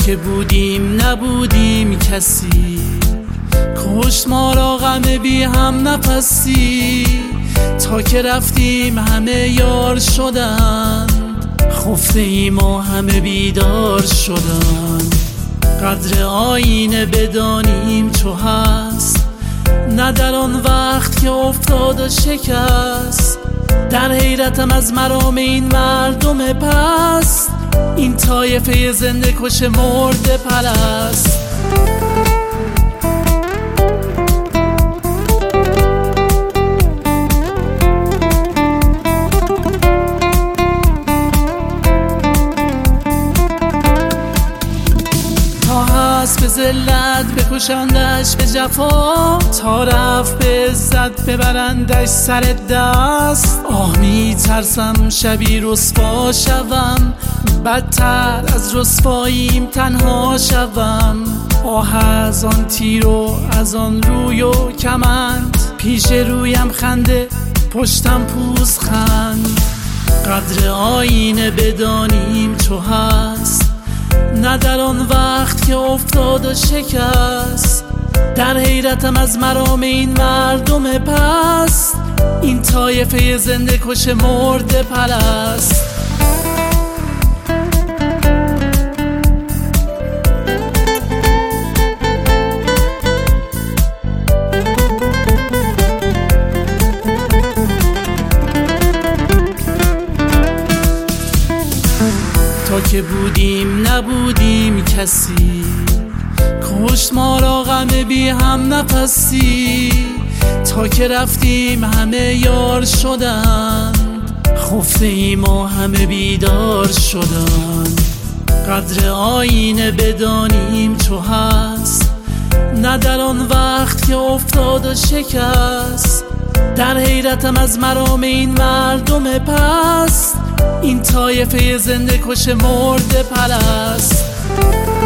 که بودیم نبودیم کسی، کشت ما را غم بی هم نفسی. تا که رفتیم همه یار شدند، خفته ایم و همه بیدار شدند. قدر آینه بدانیم چو هست، نه در آن وقت که افتاد و شکست. در حیرتم از مرام این مردم پست، این طایفه زنده کش مرده پرست. به ذلت بکشندش به جفا، تا رفت به عزت ببرندش سر دست. آه می ترسم شبی رسوا شوم، بدتر از رسواییم تنها شوم. آه از آن تیر و از آن روی و کمند، پیش رویم خنده پشتم پوزخند. قدر آینه بدانیم چو هست، نه در آن وقت که افتاد و شکست. در حیرتم از مرام این مردم پست، این طایفه زنده کش مرده پرست. تا که بودیم نبودیم کسی، کشت ما را غم بی هم نفسی. تا که رفتیم همه یار شدند، خفته ایم و همه بیدار شدند. قدر آینه بدانیم چو هست، نه در آن وقت که افتاد و شکست. در حیرتم از مرام این مردم پست، این طایفه زنده کش مرده پرست.